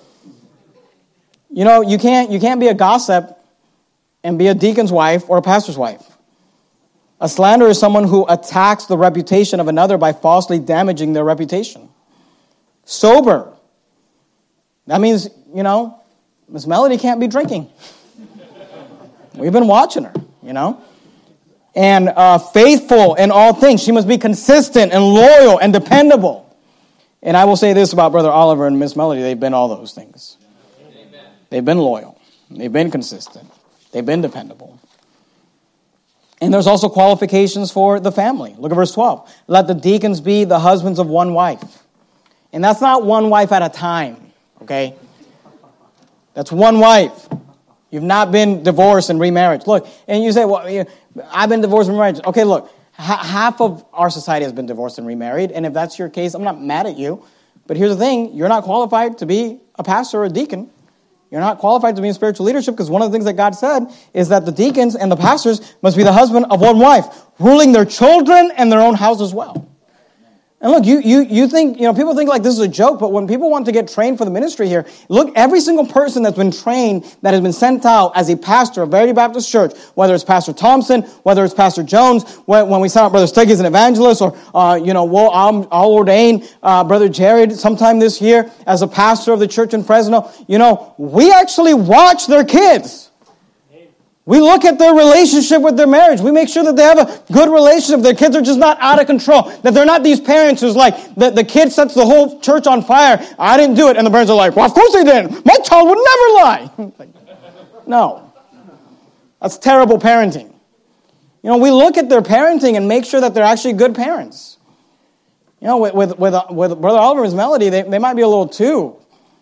You know, you can't be a gossip and be a deacon's wife or a pastor's wife. A slanderer is someone who attacks the reputation of another by falsely damaging their reputation. Sober. That means, you know, Miss Melody can't be drinking. We've been watching her, you know. And faithful in all things. She must be consistent and loyal and dependable. And I will say this about Brother Oliver and Miss Melody. They've been all those things. Amen. They've been loyal. They've been consistent. They've been dependable. And there's also qualifications for the family. Look at verse 12. Let the deacons be the husbands of one wife. And that's not one wife at a time, okay? That's one wife. You've not been divorced and remarried. Look, and you say, well, I've been divorced and remarried. Okay, look, half of our society has been divorced and remarried. And if that's your case, I'm not mad at you. But here's the thing. You're not qualified to be a pastor or a deacon. You're not qualified to be in spiritual leadership because one of the things that God said is that the deacons and the pastors must be the husband of one wife, ruling their children and their own house as well. And look, you think, people think like this is a joke, but when people want to get trained for the ministry here, look, every single person that's been trained, that has been sent out as a pastor of Verity Baptist Church, whether it's Pastor Thompson, whether it's Pastor Jones, when we sent out Brother Steggy as an evangelist, or, I'll ordain Brother Jared sometime this year as a pastor of the church in Fresno. We actually watch their kids. We look at their relationship with their marriage. We make sure that they have a good relationship. Their kids are just not out of control. That they're not these parents who's like, the kid sets the whole church on fire. I didn't do it. And the parents are like, well, of course they didn't. My child would never lie. No. That's terrible parenting. We look at their parenting and make sure that they're actually good parents. With Brother Oliver's Melody, they might be a little too,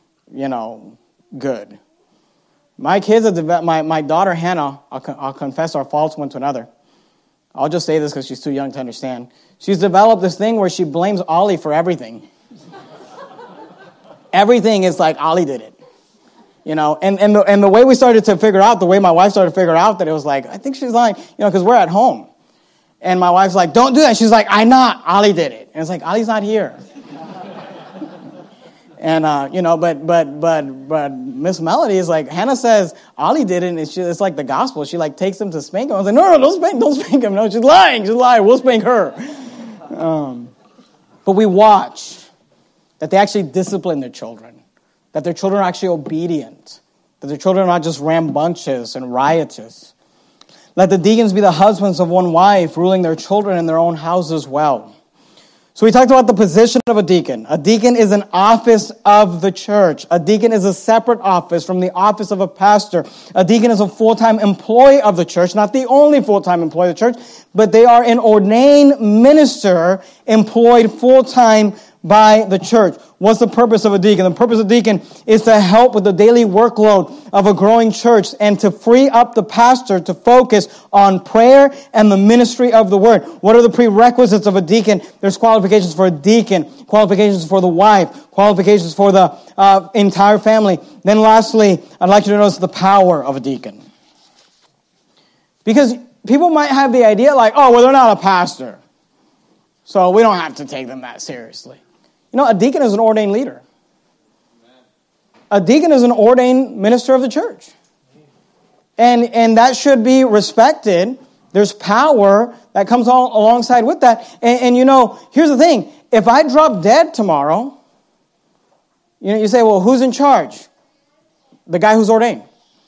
good. My kids, my daughter Hannah, I'll confess our faults one to another. I'll just say this because she's too young to understand. She's developed this thing where she blames Ollie for everything. Everything is like Ollie did it. And the way we started to figure out, the way my wife started to figure out that it was like, I think she's lying, because we're at home. And my wife's like, don't do that. She's like, I'm not. Ali did it. And it's like, Ali's not here. And, but Miss Melody is like, Hannah says, Ali did it, and it's like the gospel. She like takes him to spank him. I was like, no, don't spank him. No, she's lying. We'll spank her. But we watch that they actually discipline their children, that their children are actually obedient, that their children are not just rambunctious and riotous. Let the deacons be the husbands of one wife, ruling their children in their own houses well. So we talked about the position of a deacon. A deacon is an office of the church. A deacon is a separate office from the office of a pastor. A deacon is a full-time employee of the church, not the only full-time employee of the church, but they are an ordained minister employed full-time by the church. What's the purpose of a deacon? The purpose of a deacon is to help with the daily workload of a growing church and to free up the pastor to focus on prayer and the ministry of the word. What are the prerequisites of a deacon? There's qualifications for a deacon, qualifications for the wife, qualifications for the entire family. Then lastly, I'd like you to notice the power of a deacon. Because people might have the idea like, oh, well, they're not a pastor, so we don't have to take them that seriously. You know, a deacon is an ordained leader. A deacon is an ordained minister of the church. And that should be respected. There's power that comes alongside with that. And you know, here's the thing. If I drop dead tomorrow, you say, well, who's in charge? The guy who's ordained.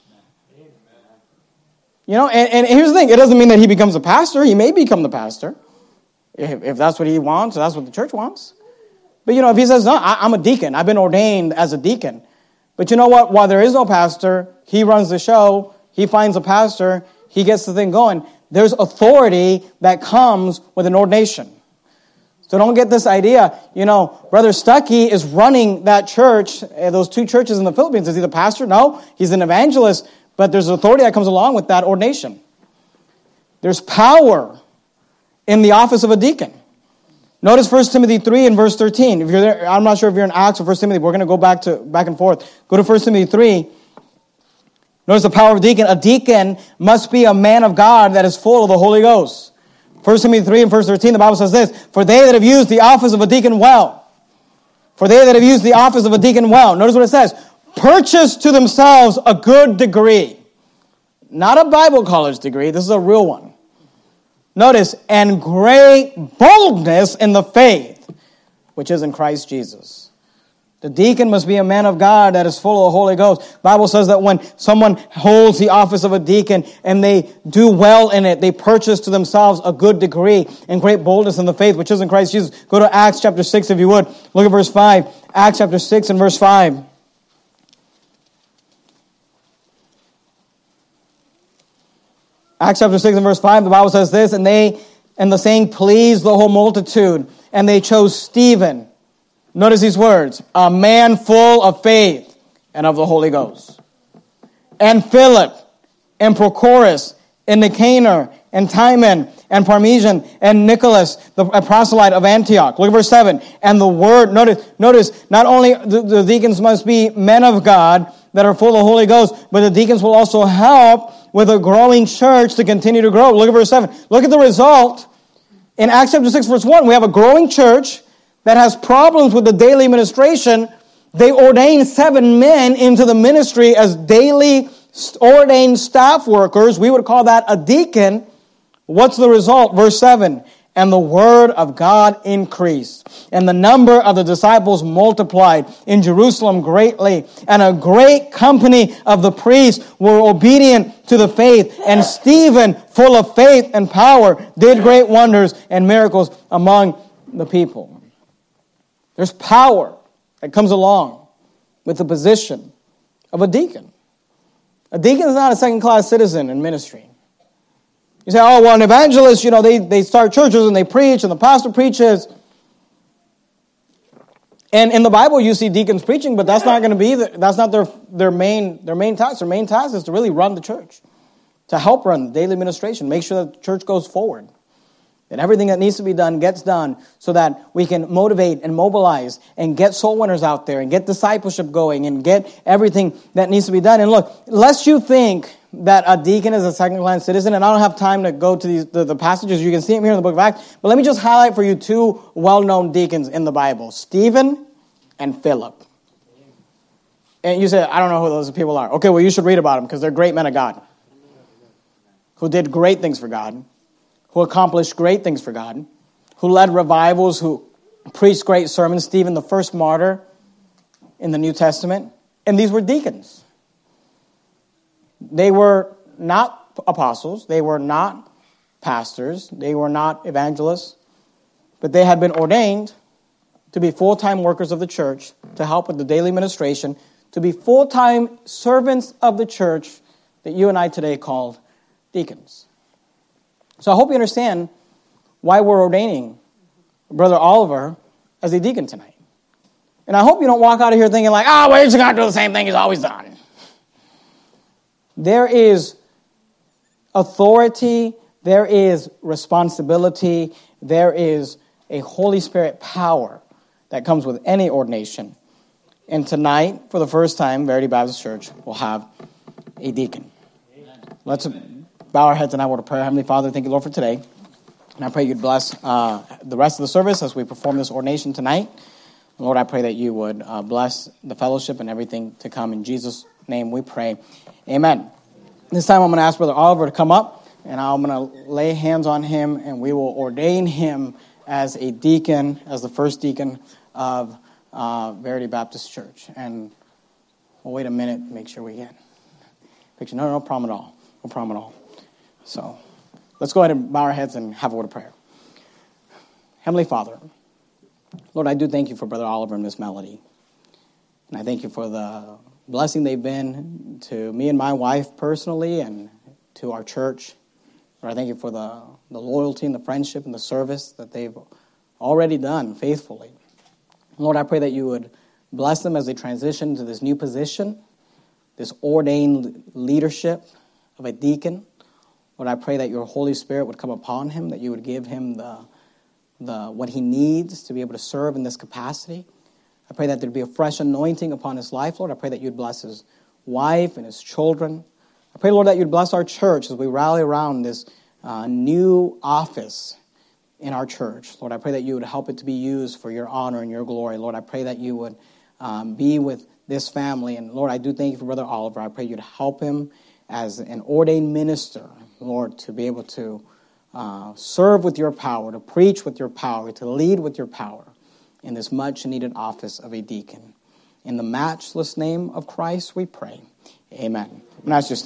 You know, and here's the thing. It doesn't mean that he becomes a pastor. He may become the pastor. If that's what he wants, or that's what the church wants. But, you know, if he says, no, I'm a deacon. I've been ordained as a deacon. But you know what? While there is no pastor, he runs the show. He finds a pastor. He gets the thing going. There's authority that comes with an ordination. So don't get this idea, you know, Brother Stuckey is running that church, those two churches in the Philippines. Is he the pastor? No, he's an evangelist. But there's authority that comes along with that ordination. There's power in the office of a deacon. Notice 1 Timothy 3 and verse 13. If you're there, I'm not sure if you're in Acts or 1 Timothy. We're going to go back and forth. Go to 1 Timothy 3. Notice the power of a deacon. A deacon must be a man of God that is full of the Holy Ghost. 1 Timothy 3 and verse 13, the Bible says this, for they that have used the office of a deacon well. For they that have used the office of a deacon well. Notice what it says. Purchase to themselves a good degree. Not a Bible college degree. This is a real one. Notice, and great boldness in the faith, which is in Christ Jesus. The deacon must be a man of God that is full of the Holy Ghost. The Bible says that when someone holds the office of a deacon and they do well in it, they purchase to themselves a good degree and great boldness in the faith, which is in Christ Jesus. Go to Acts chapter 6 if you would. Look at verse 5. Acts chapter 6 and verse 5. Acts chapter 6 and verse 5, the Bible says this, and the saying pleased the whole multitude, and they chose Stephen. Notice these words, a man full of faith and of the Holy Ghost. And Philip, and Prochorus, and Nicanor, and Timon, and Parmesan, and Nicholas, the proselyte of Antioch. Look at verse 7. And the word, notice, not only the deacons must be men of God that are full of the Holy Ghost, but the deacons will also help with a growing church to continue to grow. Look at verse 7. Look at the result. In Acts chapter 6, verse 1, we have a growing church that has problems with the daily administration. They ordain 7 men into the ministry as daily ordained staff workers. We would call that a deacon. What's the result? Verse 7. And the word of God increased, and the number of the disciples multiplied in Jerusalem greatly, and a great company of the priests were obedient to the faith, and Stephen, full of faith and power, did great wonders and miracles among the people. There's power that comes along with the position of a deacon. A deacon is not a second-class citizen in ministry. You say, oh, well, an evangelist, you know, they start churches and they preach and the pastor preaches. And in the Bible, you see deacons preaching, but that's not going to be, that's not their main task. Their main task is to really run the church, to help run the daily administration, make sure that the church goes forward. That everything that needs to be done gets done so that we can motivate and mobilize and get soul winners out there and get discipleship going and get everything that needs to be done. And look, lest you think that a deacon is a second-class citizen, and I don't have time to go to the passages. You can see them here in the book of Acts. But let me just highlight for you two well-known deacons in the Bible, Stephen and Philip. And you say, I don't know who those people are. Okay, well, you should read about them because they're great men of God who did great things for God, who accomplished great things for God, who led revivals, who preached great sermons. Stephen, the first martyr in the New Testament. And these were deacons. They were not apostles. They were not pastors. They were not evangelists. But they had been ordained to be full-time workers of the church, to help with the daily ministration, to be full-time servants of the church that you and I today call deacons. So I hope you understand why we're ordaining Brother Oliver as a deacon tonight. And I hope you don't walk out of here thinking like, well, he's going to do the same thing he's always done. There is authority, there is responsibility, there is a Holy Spirit power that comes with any ordination. And tonight, for the first time, Verity Baptist Church will have a deacon. Let's bow our heads and I will pray. Heavenly Father, thank you, Lord, for today. And I pray you'd bless the rest of the service as we perform this ordination tonight. Lord, I pray that you would bless the fellowship and everything to come. In Jesus' name we pray. Amen. This time I'm going to ask Brother Oliver to come up, and I'm going to lay hands on him, and we will ordain him as a deacon, as the first deacon of Verity Baptist Church. And we'll wait a minute to make sure we get picture. No problem at all. No problem at all. So let's go ahead and bow our heads and have a word of prayer. Heavenly Father, Lord, I do thank you for Brother Oliver and Miss Melody. And I thank you for the blessing they've been to me and my wife personally and to our church. Lord, I thank you for the loyalty and the friendship and the service that they've already done faithfully. Lord, I pray that you would bless them as they transition to this new position, this ordained leadership of a deacon. Lord, I pray that your Holy Spirit would come upon him, that you would give him the what he needs to be able to serve in this capacity. I pray that there'd be a fresh anointing upon his life, Lord. I pray that you'd bless his wife and his children. I pray, Lord, that you'd bless our church as we rally around this new office in our church. Lord, I pray that you would help it to be used for your honor and your glory. Lord, I pray that you would be with this family. And Lord, I do thank you for Brother Oliver. I pray you'd help him as an ordained minister, Lord, to be able to serve with your power, to preach with your power, to lead with your power in this much-needed office of a deacon. In the matchless name of Christ we pray. Amen. I'm going to ask you to stand.